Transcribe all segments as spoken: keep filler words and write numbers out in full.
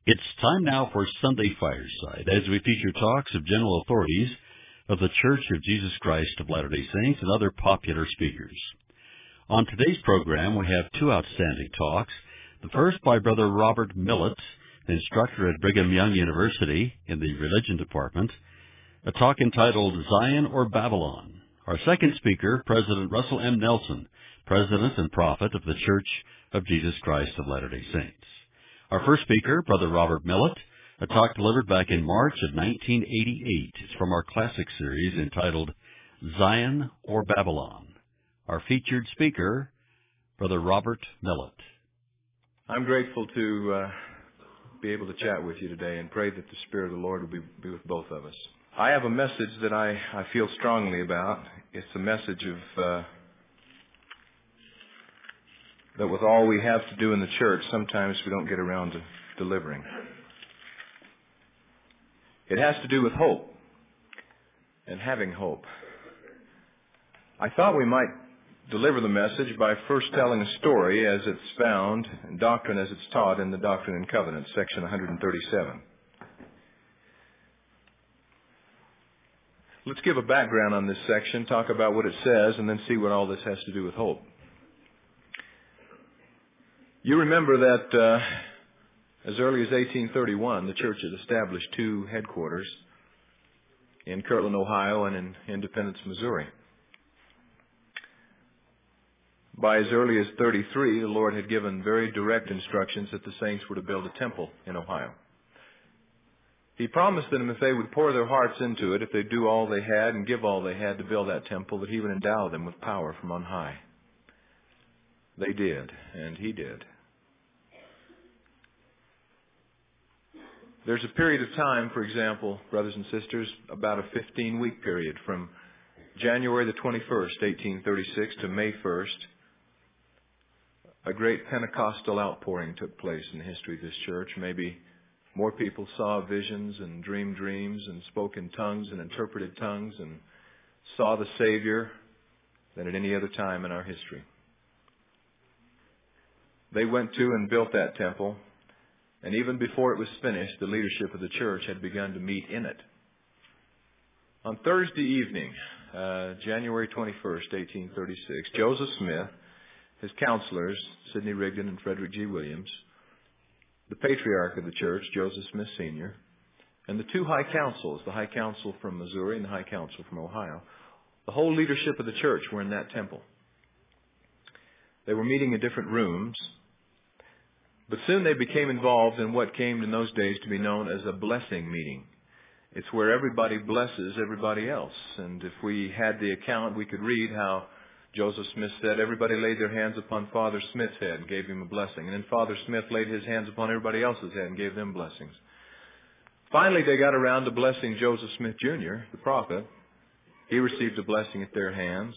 It's time now for Sunday Fireside, as we feature talks of general authorities of the Church of Jesus Christ of Latter-day Saints and other popular speakers. On today's program, we have two outstanding talks. The first by Brother Robert Millett, the instructor at Brigham Young University in the Religion Department, a talk entitled Zion or Babylon. Our second speaker, President Russell M. Nelson, President and Prophet of the Church of Jesus Christ of Latter-day Saints. Our first speaker, Brother Robert Millett, a talk delivered back in March of nineteen eighty-eight. It's from our classic series entitled Zion or Babylon. Our featured speaker, Brother Robert Millett. I'm grateful to uh, be able to chat with you today and pray that the Spirit of the Lord will be, be with both of us. I have a message that I, I feel strongly about. It's a message of uh, that with all we have to do in the church, sometimes we don't get around to delivering. It has to do with hope and having hope. I thought we might deliver the message by first telling a story as it's found in Doctrine as it's taught in the Doctrine and Covenants, section one thirty-seven. Let's give a background on this section, talk about what it says, and then see what all this has to do with hope. You remember that uh, as early as eighteen thirty-one, the church had established two headquarters in Kirtland, Ohio, and in Independence, Missouri. By as early as thirty-three, the Lord had given very direct instructions that the saints were to build a temple in Ohio. He promised them if they would pour their hearts into it, if they'd do all they had and give all they had to build that temple, that He would endow them with power from on high. They did, and He did. There's a period of time, for example, brothers and sisters, about a fifteen-week period from January the twenty-first, eighteen thirty-six to May first, a great Pentecostal outpouring took place in the history of this church. Maybe more people saw visions and dreamed dreams and spoke in tongues and interpreted tongues and saw the Savior than at any other time in our history. They went to and built that temple. And even before it was finished, the leadership of the church had begun to meet in it. On Thursday evening, uh, January twenty-first, eighteen thirty-six, Joseph Smith, his counselors, Sidney Rigdon and Frederick G. Williams, the patriarch of the church, Joseph Smith Senior, and the two high councils, the high council from Missouri and the high council from Ohio, the whole leadership of the church were in that temple. They were meeting in different rooms. But soon they became involved in what came in those days to be known as a blessing meeting. It's where everybody blesses everybody else. And if we had the account, we could read how Joseph Smith said, everybody laid their hands upon Father Smith's head and gave him a blessing. And then Father Smith laid his hands upon everybody else's head and gave them blessings. Finally, they got around to blessing Joseph Smith Junior, the prophet. He received a blessing at their hands.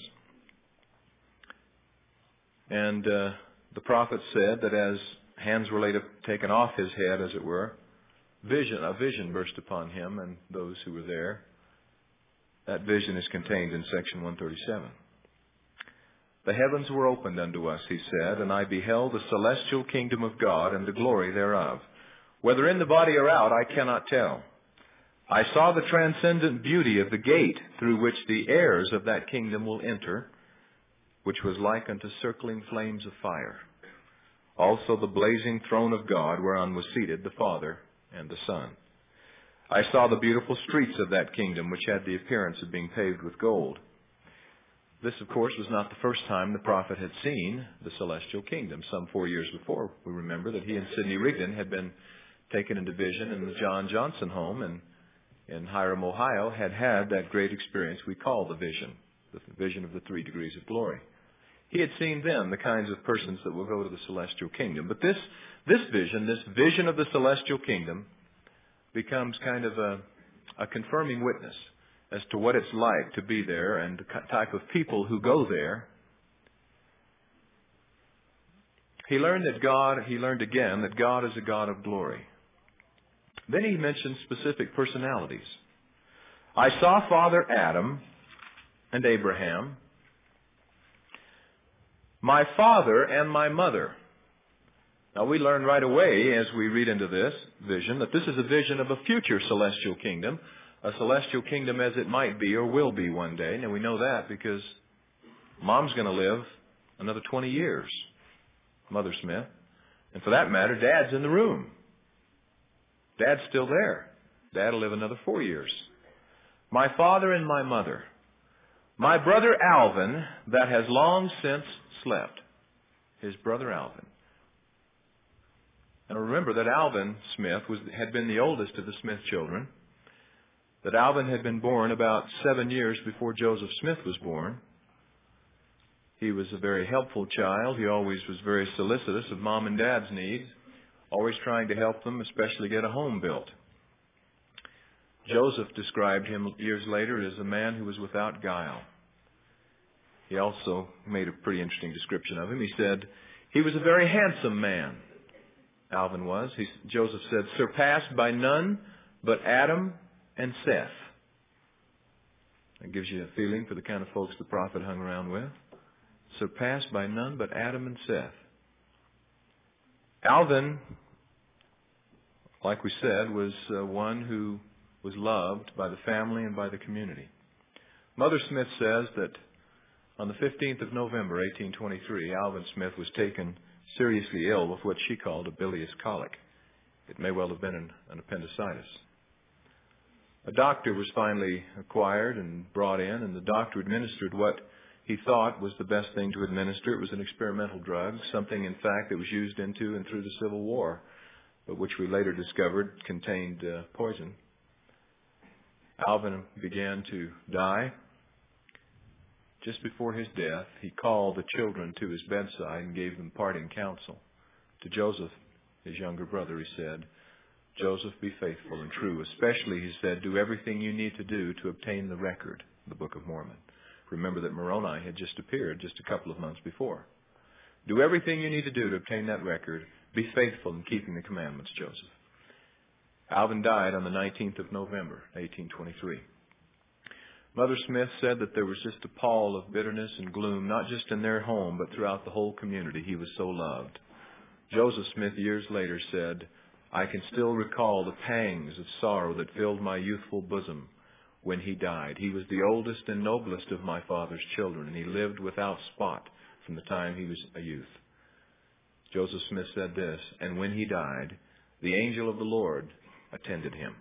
And uh, the prophet said that as hands were laid up, taken off his head, as it were, vision, a vision burst upon him and those who were there. That vision is contained in section one thirty-seven. The heavens were opened unto us, he said, and I beheld the celestial kingdom of God and the glory thereof. Whether in the body or out, I cannot tell. I saw the transcendent beauty of the gate through which the heirs of that kingdom will enter, which was like unto circling flames of fire. Also the blazing throne of God whereon was seated the Father and the Son. I saw the beautiful streets of that kingdom, which had the appearance of being paved with gold. This, of course, was not the first time the prophet had seen the celestial kingdom. Some four years before, we remember that he and Sidney Rigdon had been taken into vision in the John Johnson home in, in Hiram, Ohio, had had that great experience we call the vision, the vision of the three degrees of glory. He had seen them, the kinds of persons that will go to the celestial kingdom. But this, this vision, this vision of the celestial kingdom, becomes kind of a, a confirming witness as to what it's like to be there and the type of people who go there. He learned that God, he learned again that God is a God of glory. Then he mentioned specific personalities. I saw Father Adam and Abraham, my father and my mother. Now we learn right away as we read into this vision that this is a vision of a future celestial kingdom, a celestial kingdom as it might be or will be one day. Now we know that because Mom's going to live another twenty years, Mother Smith. And for that matter, Dad's in the room. Dad's still there. Dad will live another four years. My father and my mother. My brother Alvin that has long since slept. His brother Alvin. Now remember that Alvin Smith was, had been the oldest of the Smith children. That Alvin had been born about seven years before Joseph Smith was born. He was a very helpful child. He always was very solicitous of Mom and Dad's needs, always trying to help them, especially get a home built. Joseph described him years later as a man who was without guile. He also made a pretty interesting description of him. He said, he was a very handsome man. Alvin was. He, Joseph said, surpassed by none but Adam and Seth. That gives you a feeling for the kind of folks the prophet hung around with. Surpassed by none but Adam and Seth. Alvin, like we said, was uh, one who was loved by the family and by the community. Mother Smith says that on the fifteenth of November, eighteen twenty-three, Alvin Smith was taken seriously ill with what she called a bilious colic. It may well have been an, an appendicitis. A doctor was finally acquired and brought in, and the doctor administered what he thought was the best thing to administer. It was an experimental drug, something, in fact, that was used into and through the Civil War, but which we later discovered contained uh, poison. Alvin began to die. Just before his death, he called the children to his bedside and gave them parting counsel. To Joseph, his younger brother, he said, Joseph, be faithful and true. Especially, he said, do everything you need to do to obtain the record, the Book of Mormon. Remember that Moroni had just appeared just a couple of months before. Do everything you need to do to obtain that record. Be faithful in keeping the commandments, Joseph. Alvin died on the nineteenth of November, eighteen twenty-three. Mother Smith said that there was just a pall of bitterness and gloom, not just in their home, but throughout the whole community. He was so loved. Joseph Smith years later said, I can still recall the pangs of sorrow that filled my youthful bosom when he died. He was the oldest and noblest of my father's children, and he lived without spot from the time he was a youth. Joseph Smith said this, and when he died, the angel of the Lord attended him.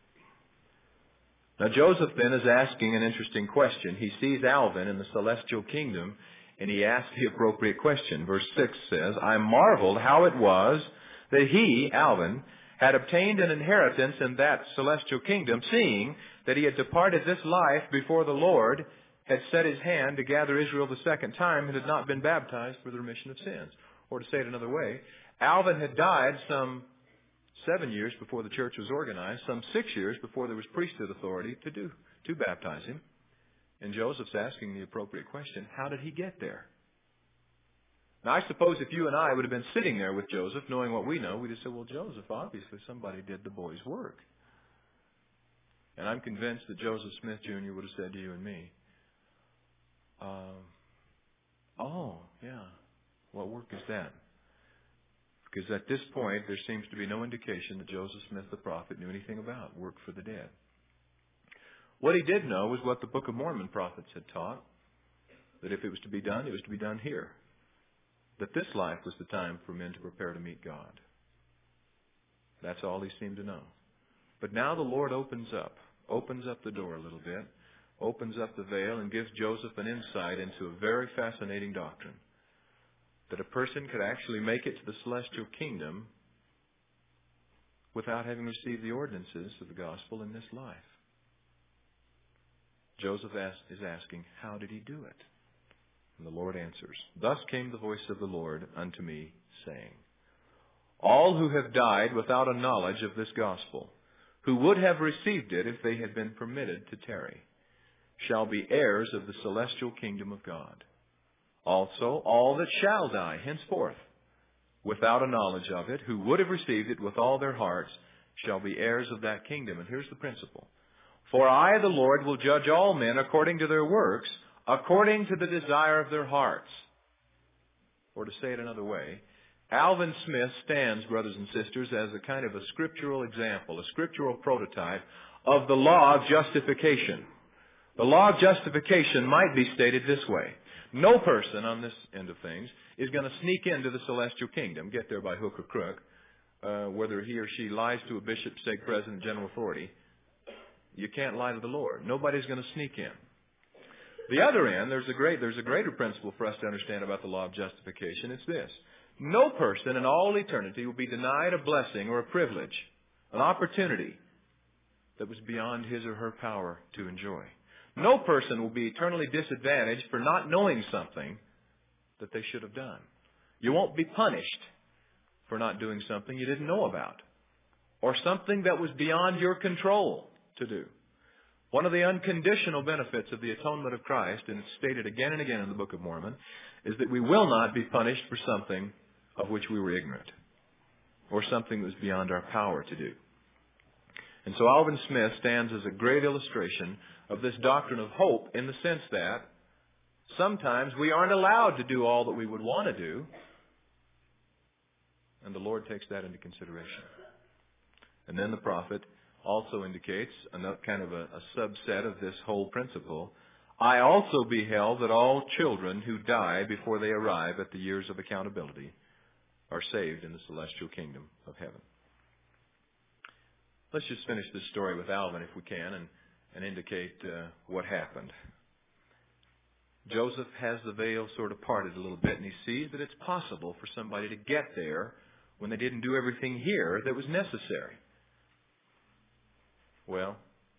Now Joseph then is asking an interesting question. He sees Alvin in the celestial kingdom, and he asks the appropriate question. Verse six says, I marveled how it was that he, Alvin, had obtained an inheritance in that celestial kingdom, seeing that he had departed this life before the Lord had set his hand to gather Israel the second time and had not been baptized for the remission of sins. Or to say it another way, Alvin had died some seven years before the church was organized, some six years before there was priesthood authority to do to baptize him. And Joseph's asking the appropriate question, how did he get there? Now, I suppose if you and I would have been sitting there with Joseph, knowing what we know, we'd have said, well, Joseph, obviously somebody did the boy's work. And I'm convinced that Joseph Smith Junior would have said to you and me, um, oh, yeah, what work is that? Because at this point, there seems to be no indication that Joseph Smith the prophet knew anything about work for the dead. What he did know was what the Book of Mormon prophets had taught, that if it was to be done, it was to be done here. That this life was the time for men to prepare to meet God. That's all he seemed to know. But now the Lord opens up, opens up the door a little bit, opens up the veil and gives Joseph an insight into a very fascinating doctrine. That a person could actually make it to the celestial kingdom without having received the ordinances of the gospel in this life. Joseph is asking, how did he do it? And the Lord answers, thus came the voice of the Lord unto me, saying, all who have died without a knowledge of this gospel, who would have received it if they had been permitted to tarry, shall be heirs of the celestial kingdom of God. Also, all that shall die henceforth, without a knowledge of it, who would have received it with all their hearts, shall be heirs of that kingdom. And here's the principle. For I, the Lord, will judge all men according to their works, according to the desire of their hearts. Or to say it another way, Alvin Smith stands, brothers and sisters, as a kind of a scriptural example, a scriptural prototype of the law of justification. The law of justification might be stated this way. No person on this end of things is going to sneak into the celestial kingdom, get there by hook or crook, uh, whether he or she lies to a bishop, stake president, general authority. You can't lie to the Lord. Nobody's going to sneak in. The other end, there's a great, there's a greater principle for us to understand about the law of justification. It's this. No person in all eternity will be denied a blessing or a privilege, an opportunity that was beyond his or her power to enjoy. No person will be eternally disadvantaged for not knowing something that they should have done. You won't be punished for not doing something you didn't know about, or something that was beyond your control to do. One of the unconditional benefits of the atonement of Christ, and it's stated again and again in the Book of Mormon, is that we will not be punished for something of which we were ignorant, or something that was beyond our power to do. And so Alvin Smith stands as a great illustration of this doctrine of hope, in the sense that sometimes we aren't allowed to do all that we would want to do, and the Lord takes that into consideration. And then the prophet also indicates a kind of a, a subset of this whole principle. I also beheld that all children who die before they arrive at the years of accountability are saved in the celestial kingdom of heaven. Let's just finish this story with Alvin, if we can, and, and indicate uh, what happened. Joseph has the veil sort of parted a little bit, and he sees that it's possible for somebody to get there when they didn't do everything here that was necessary. Well,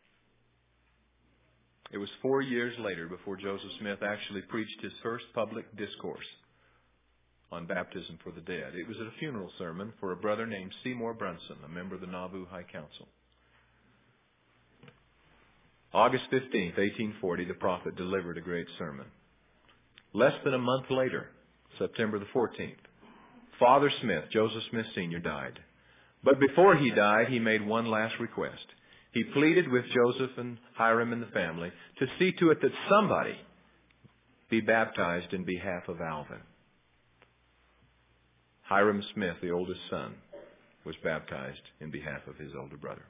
it was four years later before Joseph Smith actually preached his first public discourse on baptism for the dead. It was at a funeral sermon for a brother named Seymour Brunson, a member of the Nauvoo High Council. August fifteenth, eighteen forty, the prophet delivered a great sermon. Less than a month later, September the fourteenth, Father Smith, Joseph Smith Senior, died. But before he died, he made one last request. He pleaded with Joseph and Hiram and the family to see to it that somebody be baptized in behalf of Alvin. Hiram Smith, the oldest son, was baptized in behalf of his older brother.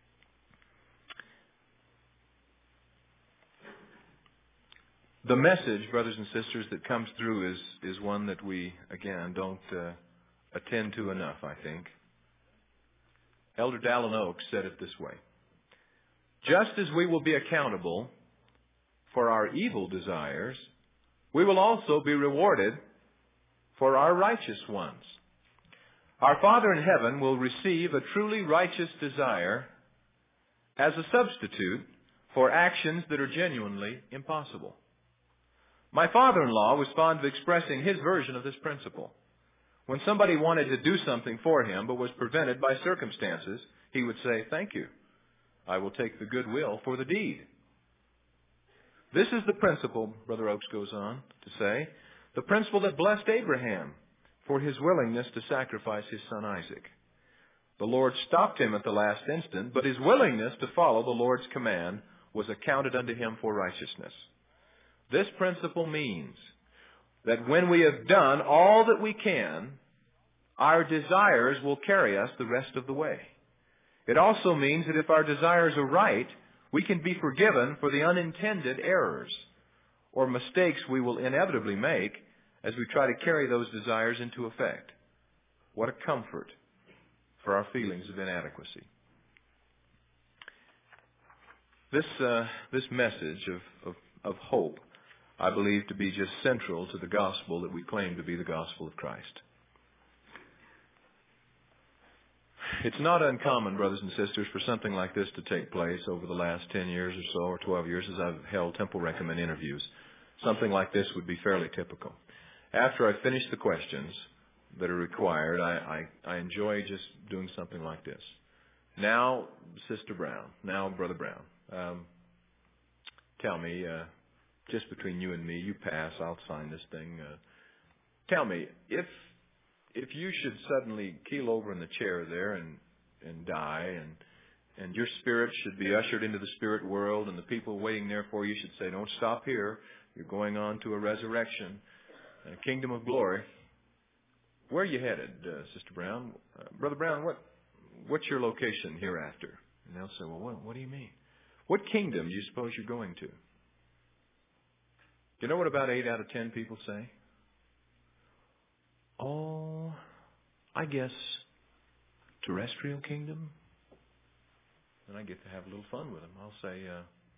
The message, brothers and sisters, that comes through is, is one that we, again, don't uh, attend to enough, I think. Elder Dallin Oaks said it this way. Just as we will be accountable for our evil desires, we will also be rewarded for our righteous ones. Our Father in heaven will receive a truly righteous desire as a substitute for actions that are genuinely impossible. My father-in-law was fond of expressing his version of this principle. When somebody wanted to do something for him but was prevented by circumstances, he would say, "Thank you. I will take the goodwill for the deed." This is the principle, Brother Oaks goes on to say, the principle that blessed Abraham for his willingness to sacrifice his son Isaac. The Lord stopped him at the last instant, but his willingness to follow the Lord's command was accounted unto him for righteousness. This principle means that when we have done all that we can, our desires will carry us the rest of the way. It also means that if our desires are right, we can be forgiven for the unintended errors or mistakes we will inevitably make as we try to carry those desires into effect. What a comfort for our feelings of inadequacy. This uh, this message of, of, of hope, I believe to be just central to the gospel that we claim to be the gospel of Christ. It's not uncommon, brothers and sisters, for something like this to take place over the last ten years or so, or twelve years as I've held Temple Recommend interviews. Something like this would be fairly typical. After I finish the questions that are required, I, I, I enjoy just doing something like this. Now, Sister Brown, now Brother Brown, um, tell me, uh, just between you and me, you pass, I'll sign this thing. Uh, tell me, if if you should suddenly keel over in the chair there and, and die, and and your spirit should be ushered into the spirit world, and the people waiting there for you should say, "Don't stop here. You're going on to a resurrection and a kingdom of glory." where are you headed, uh, Sister Brown? Uh, Brother Brown, what what's your location hereafter? And they'll say, well, what, what do you mean? What kingdom do you suppose you're going to? Do you know what about eight out of ten people say? Oh, I guess terrestrial kingdom. And I get to have a little fun with them. I'll say, uh,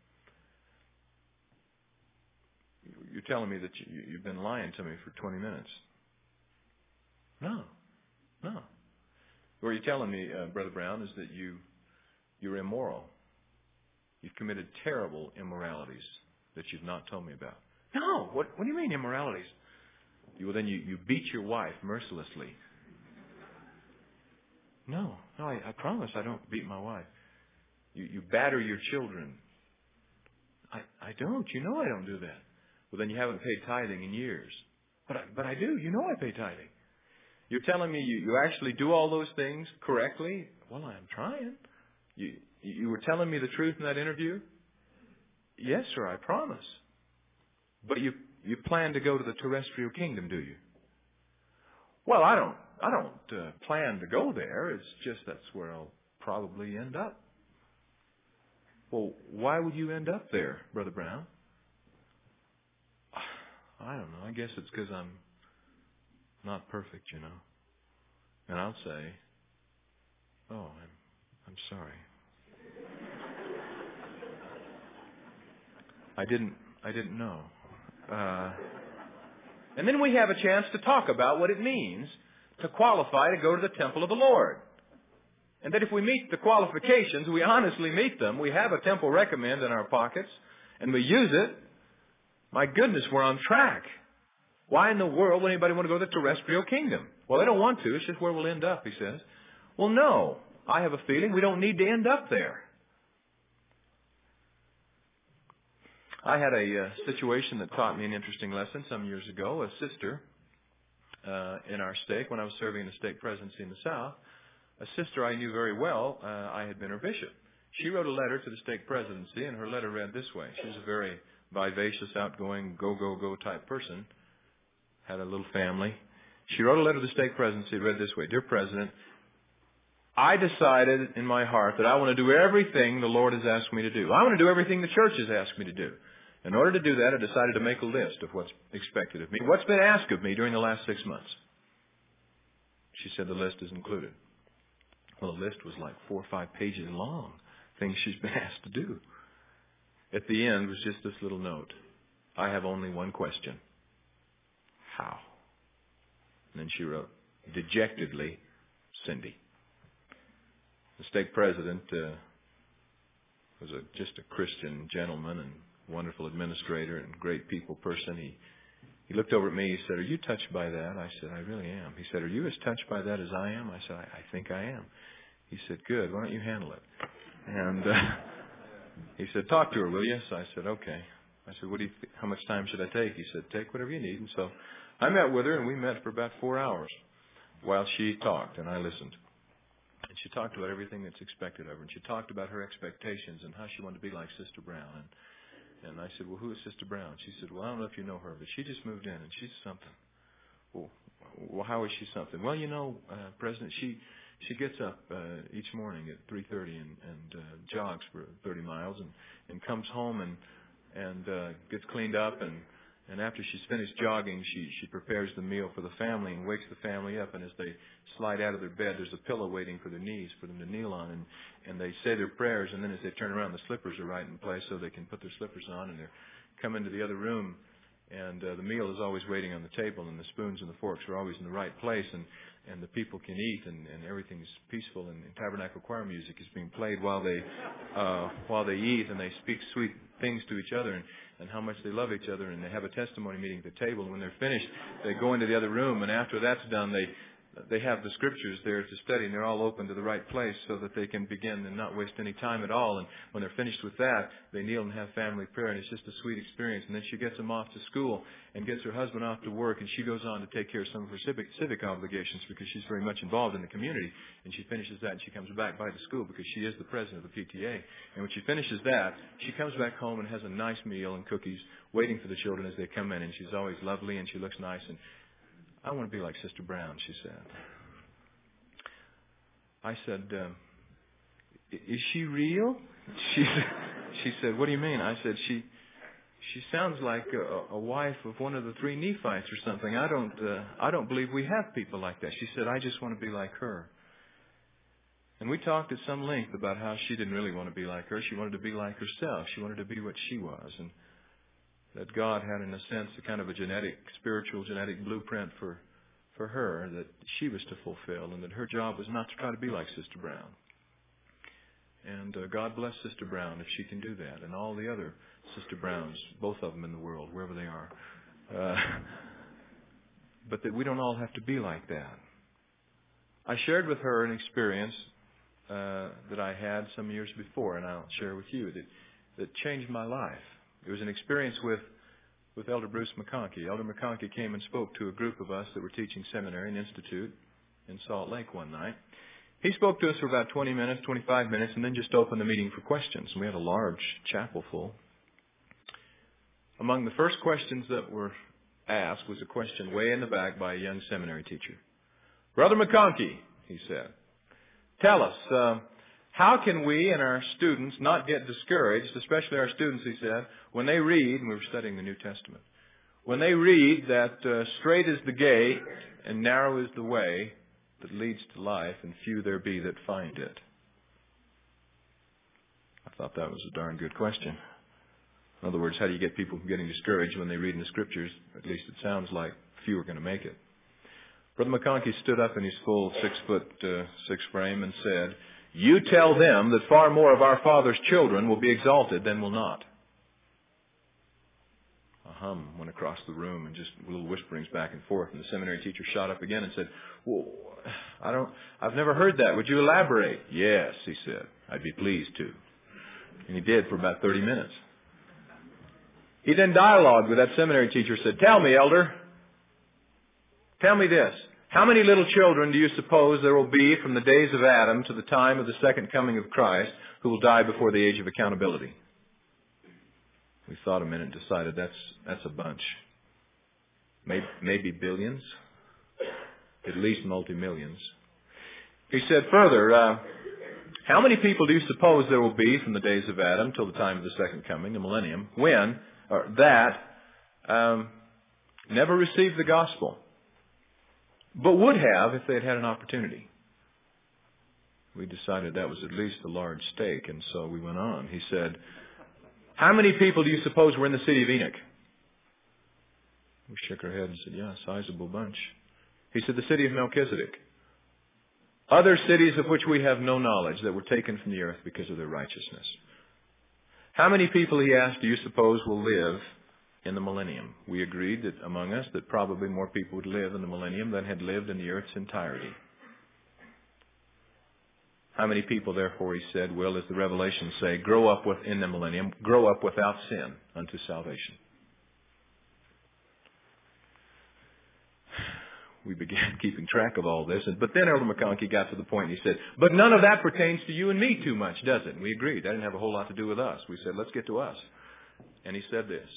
you're telling me that you, you've been lying to me for twenty minutes. No, no. What you're telling me, uh, Brother Brown, is that you, you're immoral. You've committed terrible immoralities that you've not told me about. No, what, what do you mean immoralities? You, well, then you, you beat your wife mercilessly. No, no, I, I promise I don't beat my wife. You, you batter your children. I, I don't. You know I don't do that. Well, then you haven't paid tithing in years. But I, but I do. You know I pay tithing. You're telling me you, you actually do all those things correctly? Well, I'm trying. You, you were telling me the truth in that interview? Yes, sir, I promise. But you, you plan to go to the terrestrial kingdom, do you? Well, I don't, I don't uh, plan to go there. It's just that's where I'll probably end up. Well, why would you end up there, Brother Brown? I don't know. I guess it's because I'm not perfect, you know. And I'll say, oh, I'm, I'm sorry. I didn't, I didn't know. Uh, and then we have a chance to talk about what it means to qualify to go to the temple of the Lord. And that if we meet the qualifications, we honestly meet them. We have a temple recommend in our pockets, and we use it. My goodness, we're on track. Why in the world would anybody want to go to the terrestrial kingdom? Well, they don't want to. It's just where we'll end up, he says. Well, no. I have a feeling we don't need to end up there. I had a uh, situation that taught me an interesting lesson some years ago. A sister uh, in our stake, when I was serving in the stake presidency in the South, a sister I knew very well, uh, I had been her bishop. She wrote a letter to the stake presidency, and her letter read this way. She was a very vivacious, outgoing, go, go, go type person. Had a little family. She wrote a letter to the stake presidency. It read this way. Dear President, I decided in my heart that I want to do everything the Lord has asked me to do. I want to do everything the church has asked me to do. In order to do that, I decided to make a list of what's expected of me. What's been asked of me during the last six months? She said the list is included. Well, the list was like four or five pages long, things she's been asked to do. At the end was just this little note. I have only one question. How? And then she wrote, dejectedly, Cindy. The stake president uh, was a, just a Christian gentleman and wonderful administrator and great people person. He he looked over at me. He said, are you touched by that? I said, I really am. He said, are you as touched by that as I am? I said, I, I think I am. He said, good. Why don't you handle it? And uh, he said, talk to her, will you? So I said, okay. I said, what do you th- how much time should I take? He said, take whatever you need. And so I met with her, and we met for about four hours while she talked, and I listened. And she talked about everything that's expected of her. And she talked about her expectations and how she wanted to be like Sister Brown. And and I said, well, who is Sister Brown? She said, well, I don't know if you know her, but she just moved in, and she's something. Well, well how is she something? Well, you know, uh, President, she she gets up uh, each morning at three thirty and, and uh, jogs for thirty miles and, and comes home and, and uh, gets cleaned up, and And after she's finished jogging, she, she prepares the meal for the family and wakes the family up. And as they slide out of their bed, there's a pillow waiting for their knees for them to kneel on. And, and they say their prayers. And then as they turn around, the slippers are right in place so they can put their slippers on. And they come into the other room. And uh, the meal is always waiting on the table. And the spoons and the forks are always in the right place. And, and the people can eat. And, and everything's peaceful. And, and tabernacle choir music is being played while they, uh, while they eat. And they speak sweet things to each other. And, and how much they love each other, and they have a testimony meeting at the table. And when they're finished, they go into the other room, and after that's done, they they have the scriptures there to study, and they're all open to the right place so that they can begin and not waste any time at all. And when they're finished with that, they kneel and have family prayer, and it's just a sweet experience. And then she gets them off to school and gets her husband off to work, and she goes on to take care of some of her civic, civic obligations because she's very much involved in the community. And she finishes that, and she comes back by the school because she is the president of the P T A. And when she finishes that, she comes back home and has a nice meal and cookies waiting for the children as they come in, and she's always lovely and she looks nice. And I want to be like Sister Brown, she said. I said, uh, is she real? She, she said, what do you mean? I said, she she sounds like a, a wife of one of the three Nephites or something. I don't, uh, I don't believe we have people like that. She said, I just want to be like her. And we talked at some length about how she didn't really want to be like her. She wanted to be like herself. She wanted to be what she was. And that God had, in a sense, a kind of a genetic, spiritual genetic blueprint for, for her that she was to fulfill, and that her job was not to try to be like Sister Brown. And uh, God bless Sister Brown if she can do that, and all the other Sister Browns, both of them in the world, wherever they are. Uh, but that we don't all have to be like that. I shared with her an experience uh, that I had some years before, and I'll share with you, that, that changed my life. It was an experience with, with Elder Bruce McConkie. Elder McConkie came and spoke to a group of us that were teaching seminary and institute in Salt Lake one night. He spoke to us for about twenty minutes, twenty-five minutes, and then just opened the meeting for questions. And we had a large chapel full. Among the first questions that were asked was a question way in the back by a young seminary teacher. Brother McConkie, he said, tell us, uh, how can we and our students not get discouraged, especially our students, he said, when they read, and we were studying the New Testament, when they read that uh, straight is the gate and narrow is the way that leads to life, and few there be that find it. I thought that was a darn good question. In other words, how do you get people from getting discouraged when they read in the Scriptures? At least it sounds like few are going to make it. Brother McConkie stood up in his full six foot uh, six frame and said, you tell them that far more of our Father's children will be exalted than will not. A hum went across the room and just little whisperings back and forth. And the seminary teacher shot up again and said, well, I don't, I've never heard that. Would you elaborate? Yes, he said. I'd be pleased to. And he did for about thirty minutes. He then dialogued with that seminary teacher, said, tell me, elder, tell me this. How many little children do you suppose there will be from the days of Adam to the time of the second coming of Christ who will die before the age of accountability? We thought a minute and decided that's that's a bunch. Maybe, maybe billions, at least multi-millions. He said further, uh, how many people do you suppose there will be from the days of Adam till the time of the second coming, the millennium, when, or that, um, never received the gospel, but would have if they had had an opportunity? We decided that was at least a large stake, and so we went on. He said, how many people do you suppose were in the city of Enoch? We shook our head and said, yeah, a sizable bunch. He said, the city of Melchizedek. Other cities of which we have no knowledge that were taken from the earth because of their righteousness. How many people, he asked, do you suppose will live in the millennium? We agreed that among us that probably more people would live in the millennium than had lived in the earth's entirety. How many people, therefore, he said, will, as the Revelations say, grow up within the millennium, grow up without sin unto salvation? We began keeping track of all this. But then Elder McConkie got to the point and he said, but none of that pertains to you and me too much, does it? And we agreed. That didn't have a whole lot to do with us. We said, let's get to us. And he said this.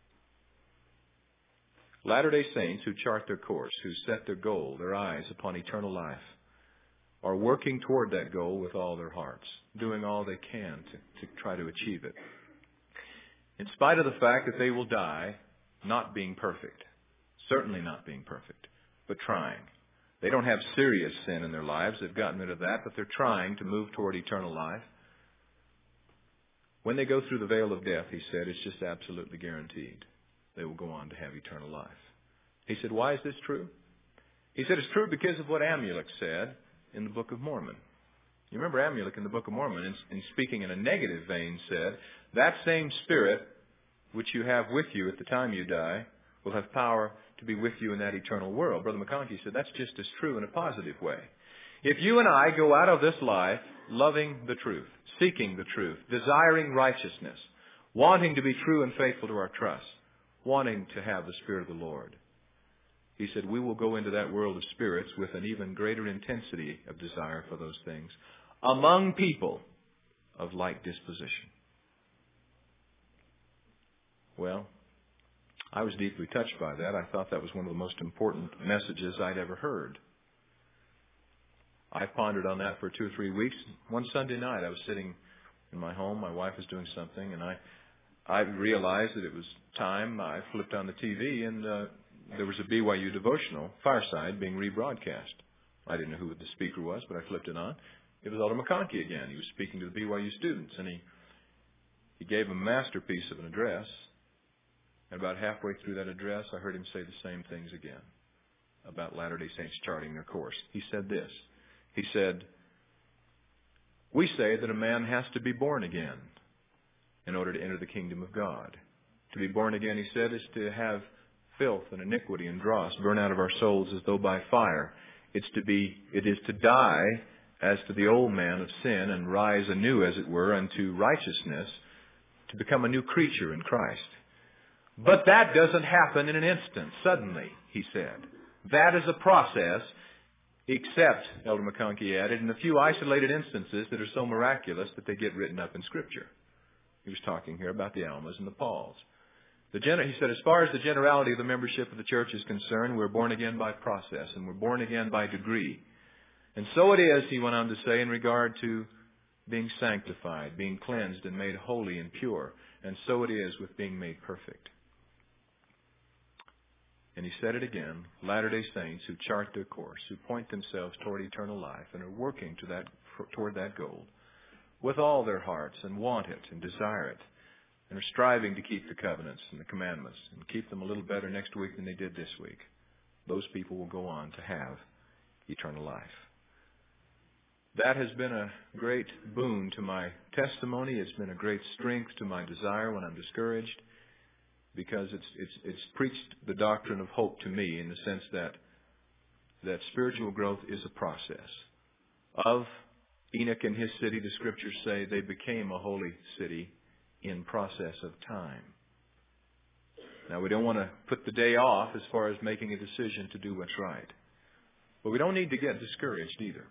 Latter-day Saints who chart their course, who set their goal, their eyes upon eternal life, are working toward that goal with all their hearts, doing all they can to, to try to achieve it. In spite of the fact that they will die not being perfect, certainly not being perfect, but trying. They don't have serious sin in their lives. They've gotten rid of that, but they're trying to move toward eternal life. When they go through the veil of death, he said, it's just absolutely guaranteed. They will go on to have eternal life. He said, why is this true? He said, it's true because of what Amulek said in the Book of Mormon. You remember Amulek in the Book of Mormon, in, in speaking in a negative vein, said, that same spirit which you have with you at the time you die will have power to be with you in that eternal world. Brother McConkie said that's just as true in a positive way. If you and I go out of this life loving the truth, seeking the truth, desiring righteousness, wanting to be true and faithful to our trust, wanting to have the Spirit of the Lord, he said, we will go into that world of spirits with an even greater intensity of desire for those things among people of like disposition. Well, I was deeply touched by that. I thought that was one of the most important messages I'd ever heard. I pondered on that for two or three weeks. One Sunday night, I was sitting in my home. My wife was doing something, and I I realized that it was time. I flipped on the T V, and uh, there was a B Y U devotional, Fireside, being rebroadcast. I didn't know who the speaker was, but I flipped it on. It was Elder McConkie again. He was speaking to the B Y U students, and he he gave a masterpiece of an address. And about halfway through that address, I heard him say the same things again about Latter-day Saints charting their course. He said this. He said, "We say that a man has to be born again in order to enter the kingdom of God. To be born again," he said, "is to have filth and iniquity and dross burn out of our souls as though by fire. It's to be, it is to die as to the old man of sin and rise anew, as it were, unto righteousness, to become a new creature in Christ. But that doesn't happen in an instant, suddenly," he said. "That is a process, except," Elder McConkie added, "in a few isolated instances that are so miraculous that they get written up in Scripture." He was talking here about the Almas and the Pauls. The gener- he said, as far as the generality of the membership of the church is concerned, we're born again by process, and we're born again by degree. And so it is, he went on to say, in regard to being sanctified, being cleansed and made holy and pure. And so it is with being made perfect. And he said it again, Latter-day Saints who chart their course, who point themselves toward eternal life and are working to that, toward that goal with all their hearts and want it and desire it and are striving to keep the covenants and the commandments and keep them a little better next week than they did this week. Those people will go on to have eternal life. That has been a great boon to my testimony. It's been a great strength to my desire when I'm discouraged, because it's it's it's preached the doctrine of hope to me in the sense that that spiritual growth is a process. Of Enoch and his city, the Scriptures say they became a holy city in process of time. Now, we don't want to put the day off as far as making a decision to do what's right. But we don't need to get discouraged either.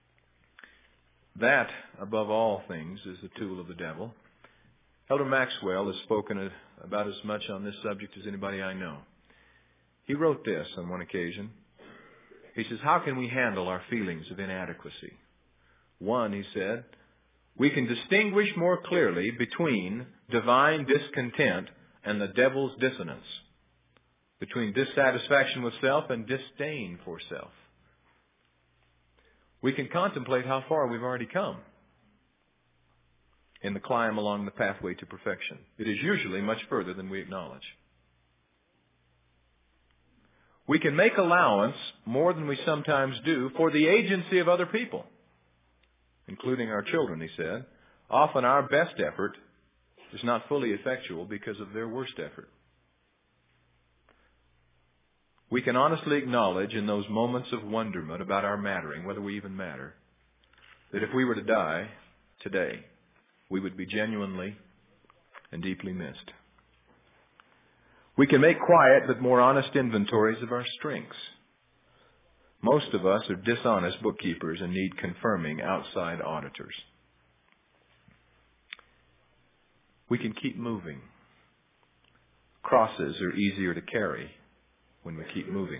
That, above all things, is the tool of the devil. Elder Maxwell has spoken about as much on this subject as anybody I know. He wrote this on one occasion. He says, how can we handle our feelings of inadequacy? One, he said, we can distinguish more clearly between divine discontent and the devil's dissonance, between dissatisfaction with self and disdain for self. We can contemplate how far we've already come in the climb along the pathway to perfection. It is usually much further than we acknowledge. We can make allowance, more than we sometimes do, for the agency of other people, including our children, he said. Often our best effort is not fully effectual because of their worst effort. We can honestly acknowledge in those moments of wonderment about our mattering, whether we even matter, that if we were to die today, we would be genuinely and deeply missed. We can make quiet but more honest inventories of our strengths. Most of us are dishonest bookkeepers and need confirming outside auditors. We can keep moving. Crosses are easier to carry when we keep moving.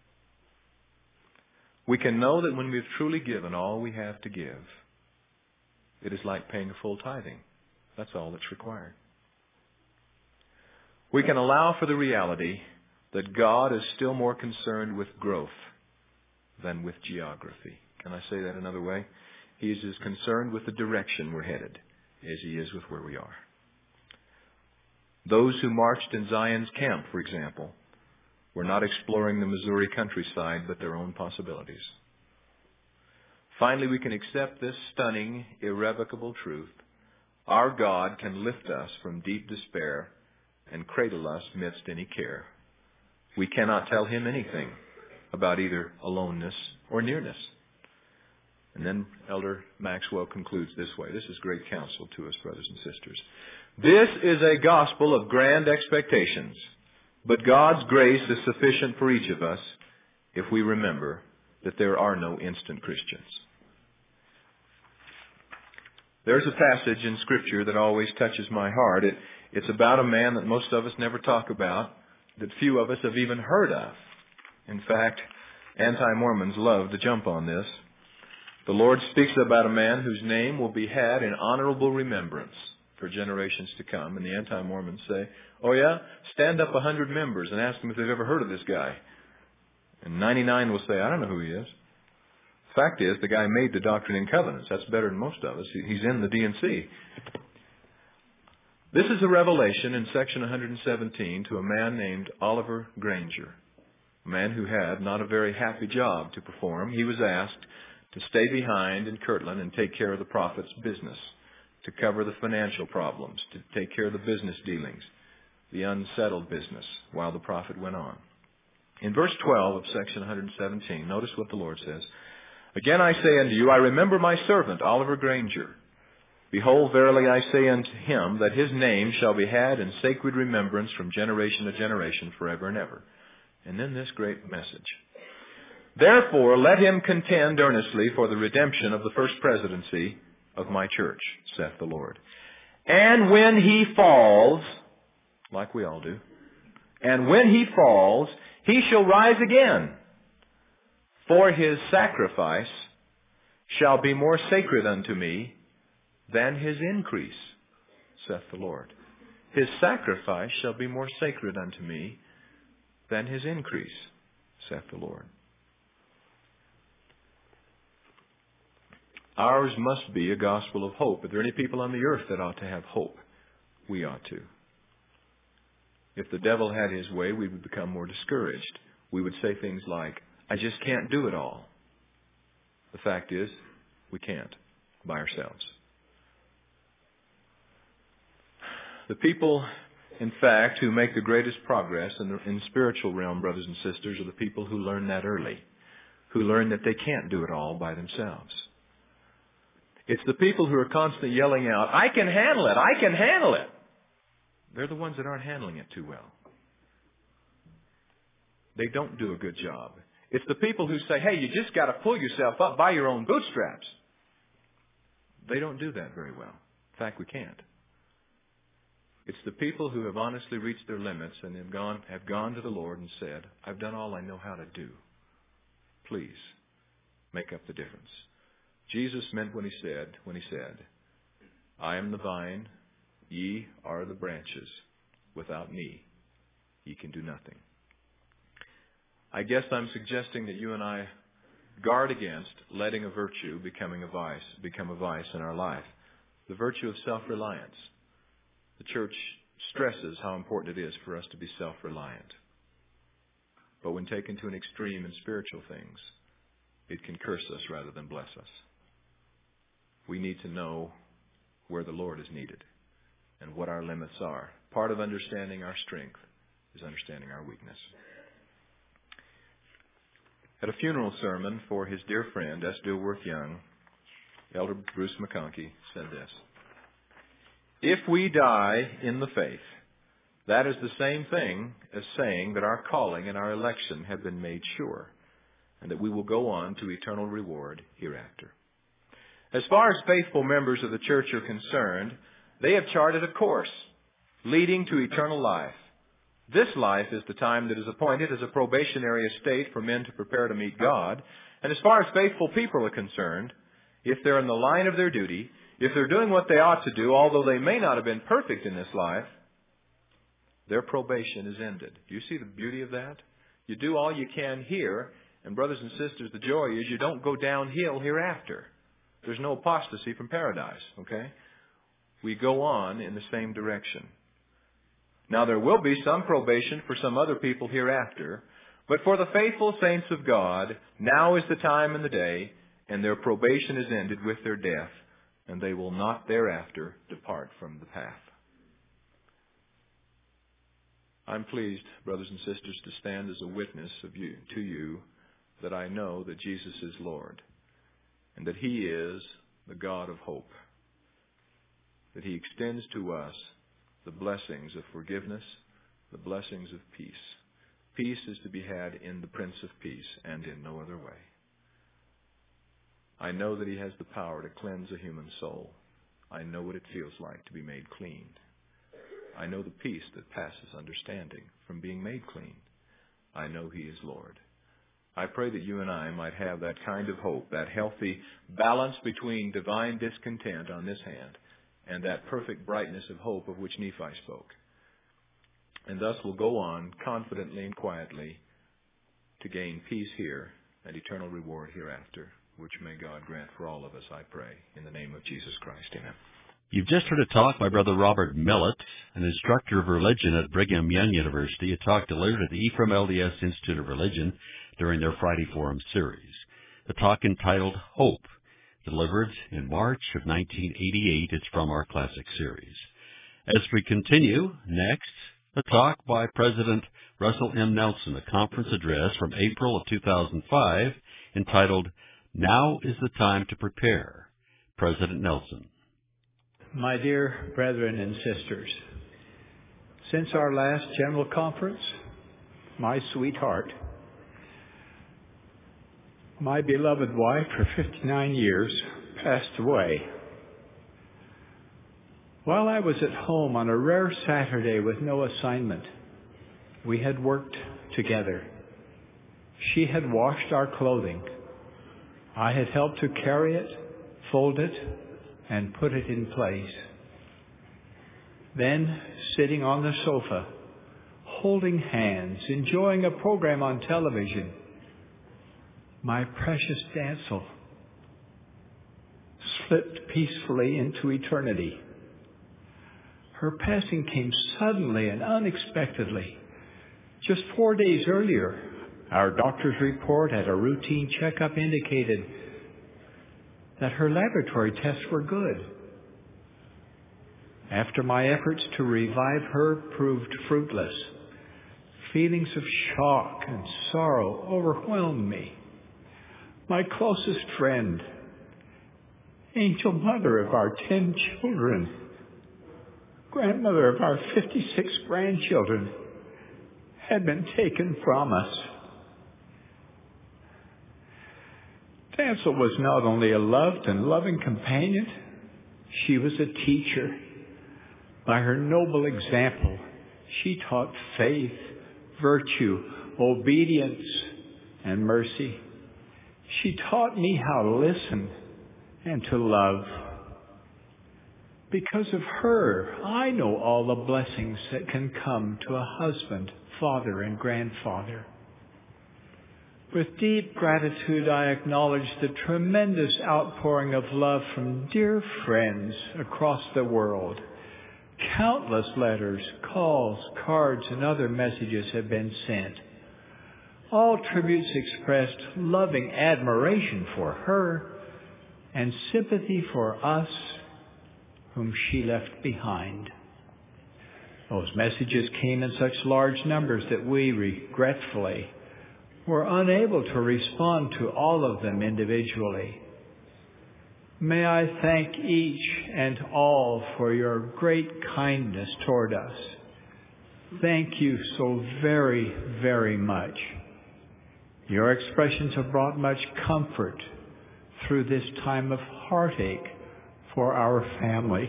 We can know that when we've truly given all we have to give, it is like paying a full tithing. That's all that's required. We can allow for the reality that God is still more concerned with growth than with geography. Can I say that another way? He is as concerned with the direction we're headed as he is with where we are. Those who marched in Zion's camp, for example, were not exploring the Missouri countryside, but their own possibilities. Finally, we can accept this stunning, irrevocable truth. Our God can lift us from deep despair and cradle us amidst any care. We cannot tell him anything about either aloneness or nearness. And then Elder Maxwell concludes this way. This is great counsel to us, brothers and sisters. This is a gospel of grand expectations, but God's grace is sufficient for each of us if we remember that there are no instant Christians. There's a passage in Scripture that always touches my heart. It, it's about a man that most of us never talk about, that few of us have even heard of. In fact, anti-Mormons love to jump on this. The Lord speaks about a man whose name will be had in honorable remembrance for generations to come. And the anti-Mormons say, oh yeah, stand up a hundred members and ask them if they've ever heard of this guy. And ninety-nine will say, I don't know who he is. Fact is, the guy made the Doctrine and Covenants. That's better than most of us. He's in the D and C. This is a revelation in section one seventeen to a man named Oliver Granger, a man who had not a very happy job to perform. He was asked to stay behind in Kirtland and take care of the prophet's business, to cover the financial problems, to take care of the business dealings, the unsettled business, while the prophet went on. In verse twelve of section one seventeen, notice what the Lord says. Again I say unto you, I remember my servant Oliver Granger. Behold, verily I say unto him that his name shall be had in sacred remembrance from generation to generation, forever and ever. And then this great message. Therefore, let him contend earnestly for the redemption of the first presidency of my church, saith the Lord. And when he falls, like we all do, and when he falls, he shall rise again. For his sacrifice shall be more sacred unto me than his increase, saith the Lord. His sacrifice shall be more sacred unto me than his increase, saith the Lord. Ours must be a gospel of hope. Are there any people on the earth that ought to have hope? We ought to. If the devil had his way, we would become more discouraged. We would say things like, I just can't do it all. The fact is, we can't by ourselves. The people, in fact, who make the greatest progress in the in spiritual realm, brothers and sisters, are the people who learn that early, who learn that they can't do it all by themselves. It's the people who are constantly yelling out, I can handle it, I can handle it. They're the ones that aren't handling it too well. They don't do a good job. It's the people who say, hey, you just got to pull yourself up by your own bootstraps. They don't do that very well. In fact, we can't. It's the people who have honestly reached their limits and have gone, have gone to the Lord and said, I've done all I know how to do. Please, make up the difference. Jesus meant when he said, when he said, I am the vine, ye are the branches. Without me, ye can do nothing. I guess I'm suggesting that you and I guard against letting a virtue becoming a vice, become a vice in our life. The virtue of self-reliance. The church stresses how important it is for us to be self-reliant. But when taken to an extreme in spiritual things, it can curse us rather than bless us. We need to know where the Lord is needed and what our limits are. Part of understanding our strength is understanding our weakness. At a funeral sermon for his dear friend, S. Dilworth Young, Elder Bruce McConkie said this. If we die in the faith, that is the same thing as saying that our calling and our election have been made sure, and that we will go on to eternal reward hereafter. As far as faithful members of the church are concerned, they have charted a course leading to eternal life. This life is the time that is appointed as a probationary estate for men to prepare to meet God. And as far as faithful people are concerned, if they're in the line of their duty, if they're doing what they ought to do, although they may not have been perfect in this life, their probation is ended. Do you see the beauty of that? You do all you can here, and brothers and sisters, the joy is you don't go downhill hereafter. There's no apostasy from paradise, okay? We go on in the same direction. Now, there will be some probation for some other people hereafter, but for the faithful saints of God, now is the time and the day, and their probation is ended with their death, and they will not thereafter depart from the path. I'm pleased, brothers and sisters, to stand as a witness of you, to you that I know that Jesus is Lord, and that He is the God of hope, that He extends to us the blessings of forgiveness, the blessings of peace. Peace is to be had in the Prince of Peace and in no other way. I know that He has the power to cleanse a human soul. I know what it feels like to be made clean. I know the peace that passes understanding from being made clean. I know He is Lord. I pray that you and I might have that kind of hope, that healthy balance between divine discontent on this hand and that perfect brightness of hope of which Nephi spoke. And thus we'll go on confidently and quietly to gain peace here and eternal reward hereafter, which may God grant for all of us, I pray, in the name of Jesus Christ. Amen. You've just heard a talk by Brother Robert Millett, an instructor of religion at Brigham Young University, a talk delivered at the Ephraim L D S Institute of Religion during their Friday Forum series. The talk entitled Hope, delivered in March of nineteen eighty-eight. It's from our classic series. As we continue, next, a talk by President Russell M. Nelson, a conference address from April of two thousand five entitled, Now is the Time to Prepare. President Nelson. My dear brethren and sisters, since our last general conference, my sweetheart, my beloved wife for fifty-nine years, passed away. While I was at home on a rare Saturday with no assignment, we had worked together. She had washed our clothing. I had helped to carry it, fold it, and put it in place. Then, sitting on the sofa, holding hands, enjoying a program on television, my precious Dancel slipped peacefully into eternity. Her passing came suddenly and unexpectedly. Just four days earlier, our doctor's report at a routine checkup indicated that her laboratory tests were good. After my efforts to revive her proved fruitless, feelings of shock and sorrow overwhelmed me. My closest friend, angel mother of our ten children, grandmother of our fifty-six grandchildren, had been taken from us. Dancel was not only a loved and loving companion, she was a teacher. By her noble example, she taught faith, virtue, obedience, and mercy. She taught me how to listen and to love. Because of her, I know all the blessings that can come to a husband, father, and grandfather. With deep gratitude, I acknowledge the tremendous outpouring of love from dear friends across the world. Countless letters, calls, cards, and other messages have been sent. All tributes expressed loving admiration for her and sympathy for us whom she left behind. Those messages came in such large numbers that we regretfully were unable to respond to all of them individually. May I thank each and all for your great kindness toward us. Thank you so very, very much. Your expressions have brought much comfort through this time of heartache for our family.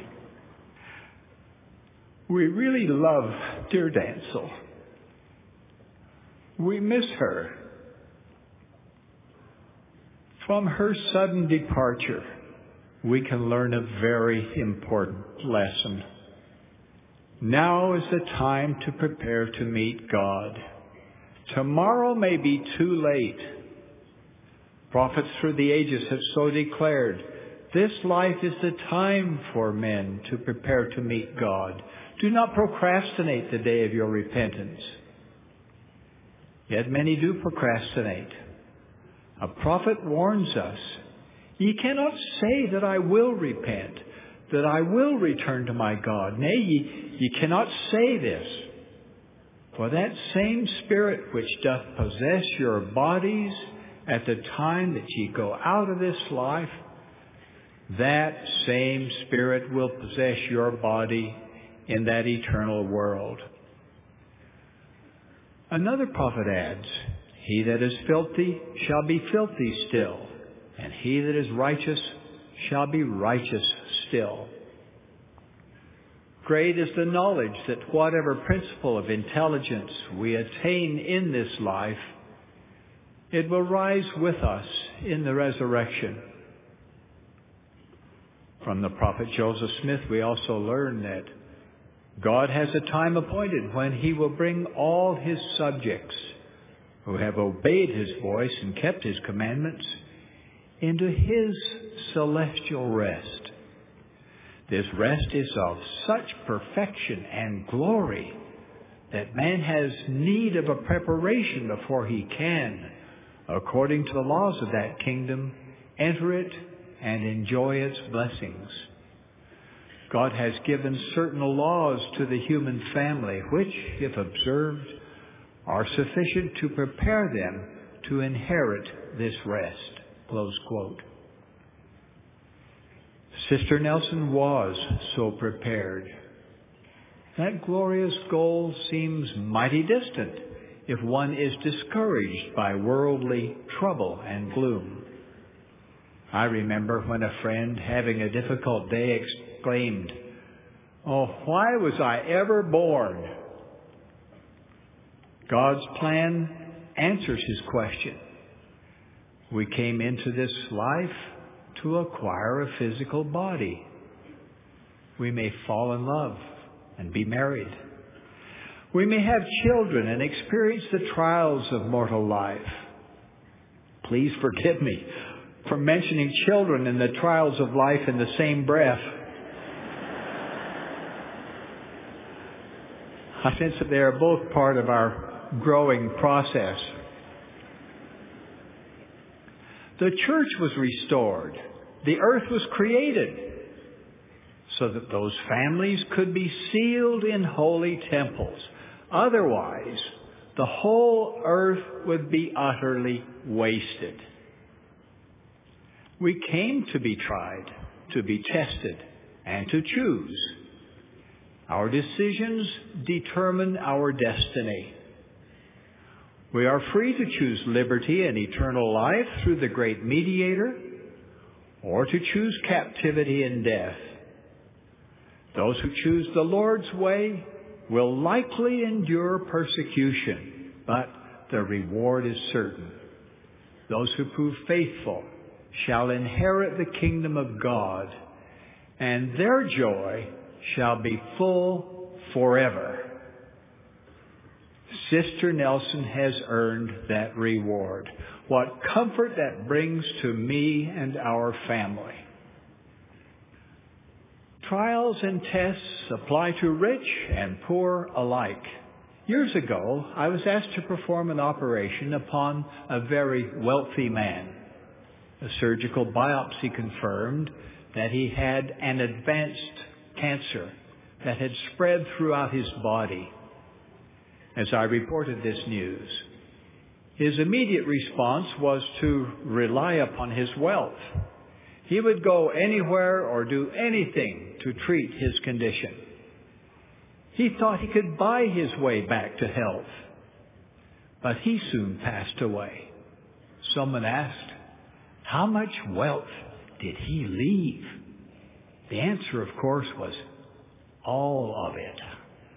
We really love dear Dancel. We miss her. From her sudden departure, we can learn a very important lesson. Now is the time to prepare to meet God. Tomorrow may be too late. Prophets through the ages have so declared. This life is the time for men to prepare to meet God. Do not procrastinate the day of your repentance. Yet many do procrastinate. A prophet warns us, ye cannot say that I will repent, that I will return to my God. Nay, ye, ye cannot say this. For that same Spirit which doth possess your bodies at the time that ye go out of this life, that same Spirit will possess your body in that eternal world. Another prophet adds, he that is filthy shall be filthy still, and he that is righteous shall be righteous still. Great is the knowledge that whatever principle of intelligence we attain in this life, it will rise with us in the resurrection. From the prophet Joseph Smith, we also learn that God has a time appointed when He will bring all His subjects who have obeyed His voice and kept His commandments into His celestial rest. This rest is of such perfection and glory that man has need of a preparation before he can, according to the laws of that kingdom, enter it and enjoy its blessings. God has given certain laws to the human family, which, if observed, are sufficient to prepare them to inherit this rest. Close quote. Sister Nelson was so prepared. That glorious goal seems mighty distant if one is discouraged by worldly trouble and gloom. I remember when a friend, having a difficult day, exclaimed, "Oh, why was I ever born?" God's plan answers his question. We came into this life to acquire a physical body. We may fall in love and be married. We may have children and experience the trials of mortal life. Please forgive me for mentioning children and the trials of life in the same breath. I sense that they are both part of our growing process. The church was restored. The earth was created so that those families could be sealed in holy temples. Otherwise, the whole earth would be utterly wasted. We came to be tried, to be tested, and to choose. Our decisions determine our destiny. We are free to choose liberty and eternal life through the great mediator, or to choose captivity and death. Those who choose the Lord's way will likely endure persecution, but the reward is certain. Those who prove faithful shall inherit the kingdom of God, and their joy shall be full forever. Sister Nelson has earned that reward. What comfort that brings to me and our family. Trials and tests apply to rich and poor alike. Years ago, I was asked to perform an operation upon a very wealthy man. A surgical biopsy confirmed that he had an advanced cancer that had spread throughout his body. As I reported this news, his immediate response was to rely upon his wealth. He would go anywhere or do anything to treat his condition. He thought he could buy his way back to health. But he soon passed away. Someone asked, how much wealth did he leave? The answer, of course, was all of it.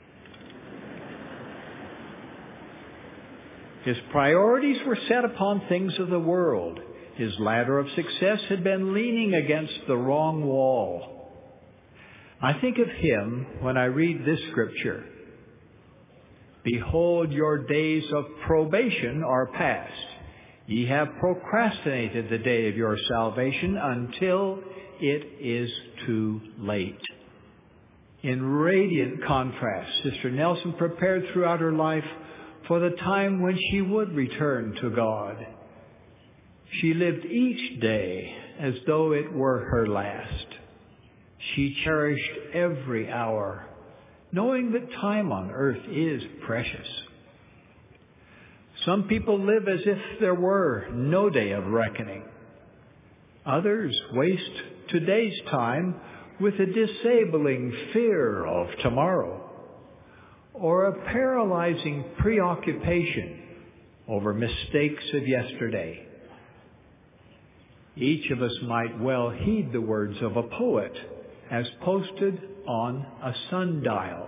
His priorities were set upon things of the world. His ladder of success had been leaning against the wrong wall. I think of him when I read this scripture. Behold, your days of probation are past. Ye have procrastinated the day of your salvation until it is too late. In radiant contrast, Sister Nelson prepared throughout her life for the time when she would return to God. She lived each day as though it were her last. She cherished every hour, knowing that time on earth is precious. Some people live as if there were no day of reckoning. Others waste today's time with a disabling fear of tomorrow, or a paralyzing preoccupation over mistakes of yesterday. Each of us might well heed the words of a poet as posted on a sundial.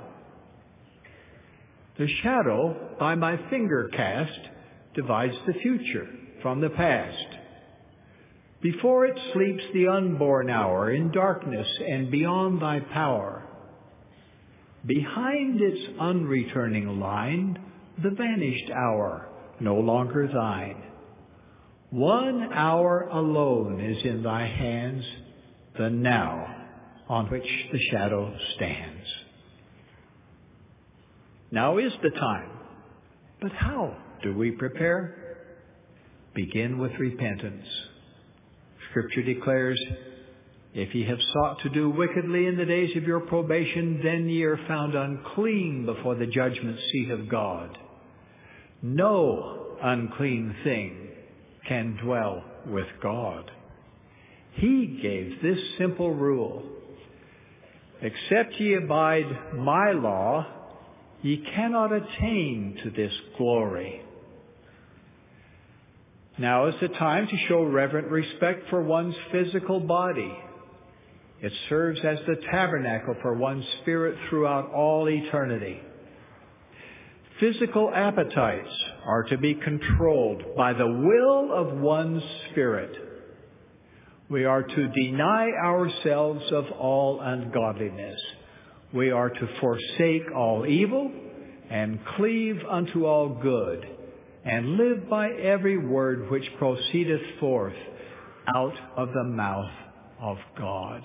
The shadow by my finger cast divides the future from the past. Before it sleeps the unborn hour in darkness and beyond thy power. Behind its unreturning line, the vanished hour, no longer thine. One hour alone is in thy hands, the now on which the shadow stands. Now is the time, but how do we prepare? Begin with repentance. Scripture declares, if ye have sought to do wickedly in the days of your probation, then ye are found unclean before the judgment seat of God. No unclean thing can dwell with God. He gave this simple rule. Except ye abide my law, ye cannot attain to this glory. Now is the time to show reverent respect for one's physical body. It serves as the tabernacle for one's spirit throughout all eternity. Physical appetites are to be controlled by the will of one's spirit. We are to deny ourselves of all ungodliness. We are to forsake all evil and cleave unto all good, and live by every word which proceedeth forth out of the mouth of God.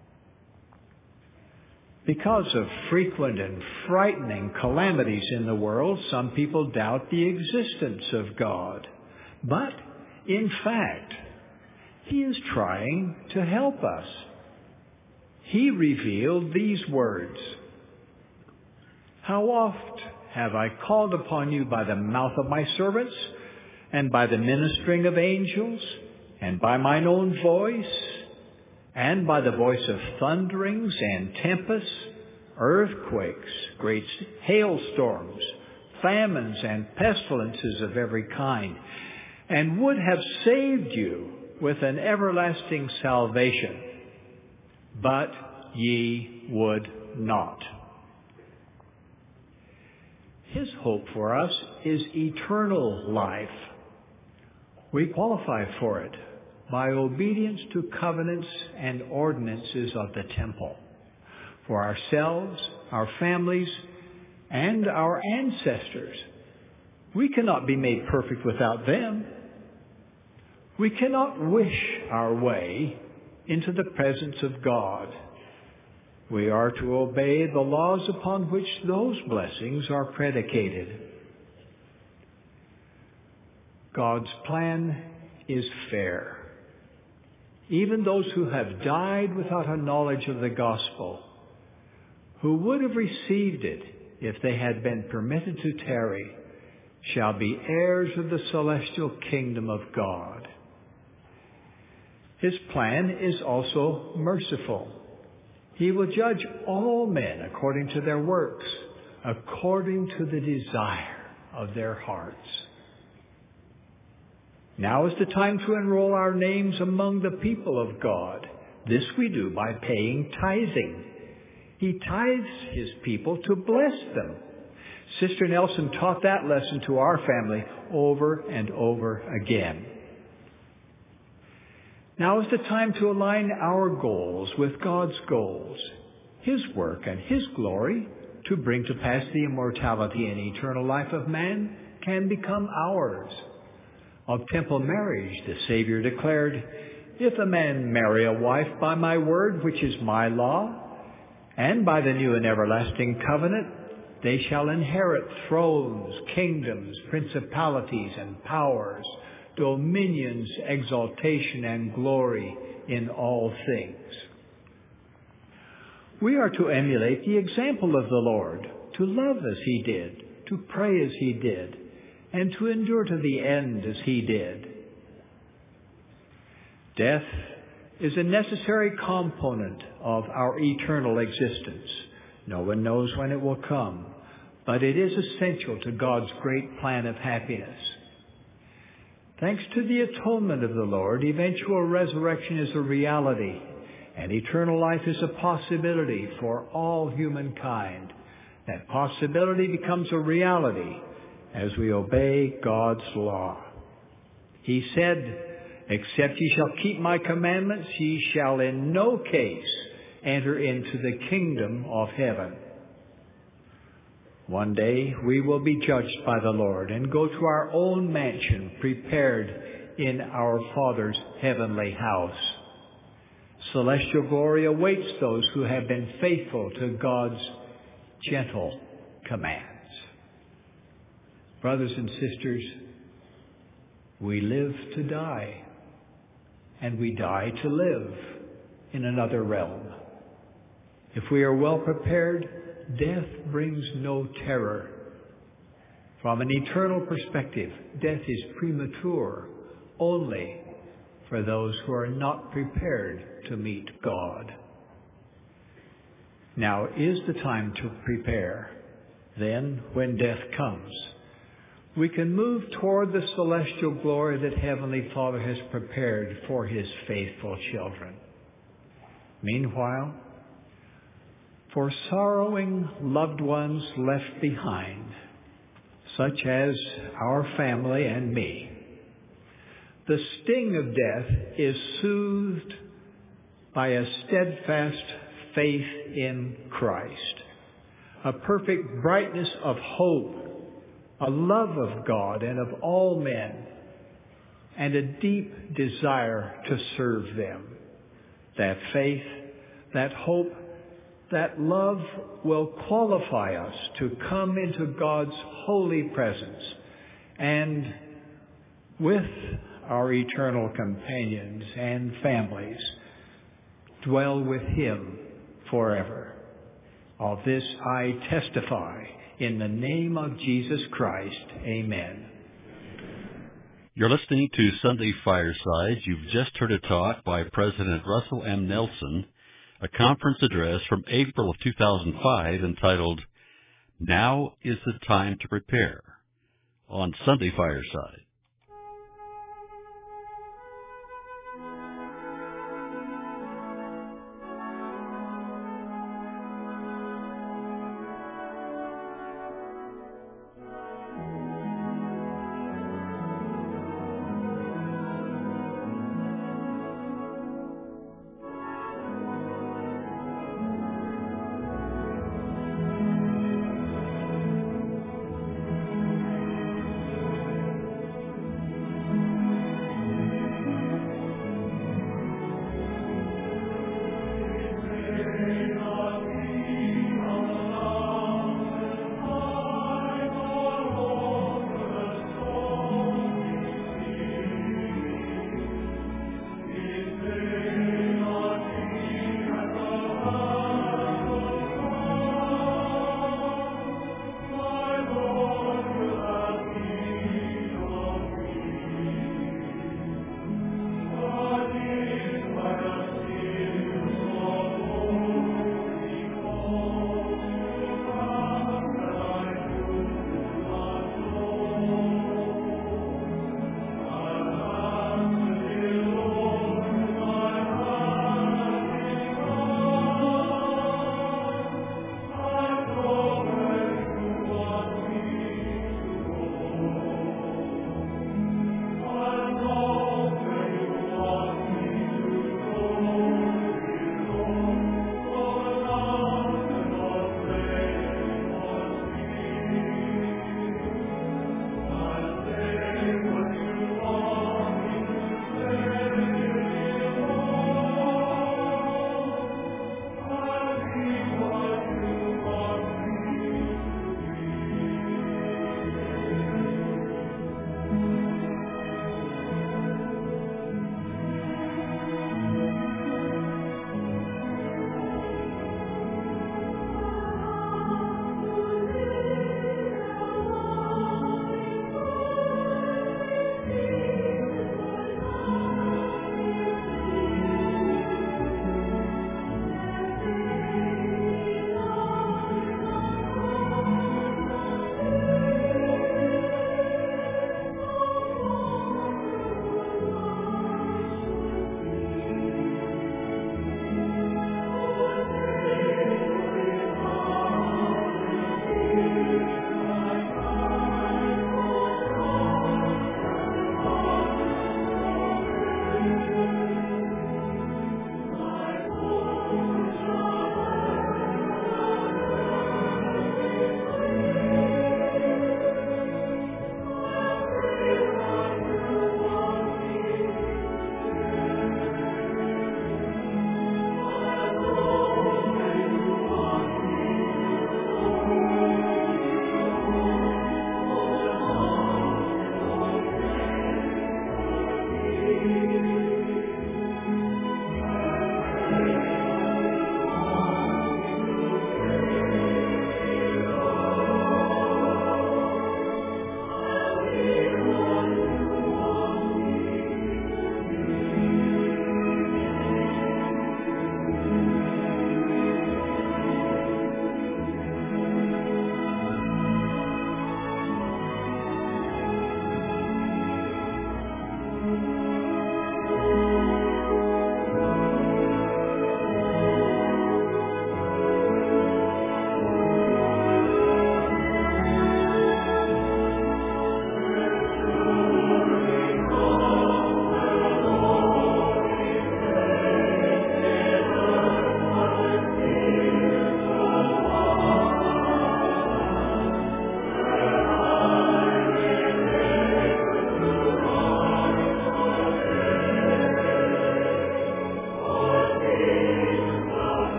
Because of frequent and frightening calamities in the world, some people doubt the existence of God. But, in fact, He is trying to help us. He revealed these words, how oft have I called upon you by the mouth of my servants, and by the ministering of angels, and by mine own voice, and by the voice of thunderings and tempests, earthquakes, great hailstorms, famines and pestilences of every kind, and would have saved you with an everlasting salvation. But ye would not. His hope for us is eternal life. We qualify for it by obedience to covenants and ordinances of the temple. For ourselves, our families, and our ancestors, we cannot be made perfect without them. We cannot wish our way into the presence of God. We are to obey the laws upon which those blessings are predicated. God's plan is fair. Even those who have died without a knowledge of the gospel, who would have received it if they had been permitted to tarry, shall be heirs of the celestial kingdom of God. His plan is also merciful. He will judge all men according to their works, according to the desire of their hearts. Now is the time to enroll our names among the people of God. This we do by paying tithing. He tithes His people to bless them. Sister Nelson taught that lesson to our family over and over again. Now is the time to align our goals with God's goals, His work and His glory to bring to pass the immortality and eternal life of man can become ours. Of temple marriage, the Savior declared, if a man marry a wife by my word, which is my law, and by the new and everlasting covenant, they shall inherit thrones, kingdoms, principalities, and powers, dominions, exaltation, and glory in all things. We are to emulate the example of the Lord, to love as He did, to pray as He did, and to endure to the end as He did. Death is a necessary component of our eternal existence. No one knows when it will come, but it is essential to God's great plan of happiness. Thanks to the atonement of the Lord, eventual resurrection is a reality, and eternal life is a possibility for all humankind. That possibility becomes a reality as we obey God's law. He said, "Except ye shall keep my commandments, ye shall in no case enter into the kingdom of heaven." One day we will be judged by the Lord and go to our own mansion prepared in our Father's heavenly house. Celestial glory awaits those who have been faithful to God's gentle commands. Brothers and sisters, we live to die, and we die to live in another realm. If we are well prepared, death brings no terror. From an eternal perspective, death is premature only for those who are not prepared to meet God. Now is the time to prepare. Then, when death comes, we can move toward the celestial glory that Heavenly Father has prepared for His faithful children. Meanwhile, for sorrowing loved ones left behind, such as our family and me, the sting of death is soothed by a steadfast faith in Christ, a perfect brightness of hope, a love of God and of all men, and a deep desire to serve them. That faith, that hope, that love will qualify us to come into God's holy presence and with our eternal companions and families dwell with Him forever. Of this I testify in the name of Jesus Christ. Amen. You're listening to Sunday Firesides. You've just heard a talk by President Russell M. Nelson, a conference address from April of two thousand five entitled, "Now is the Time to Prepare," on Sunday Fireside.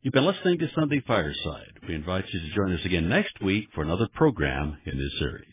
You've been listening to Sunday Fireside. We invite you to join us again next week for another program in this series.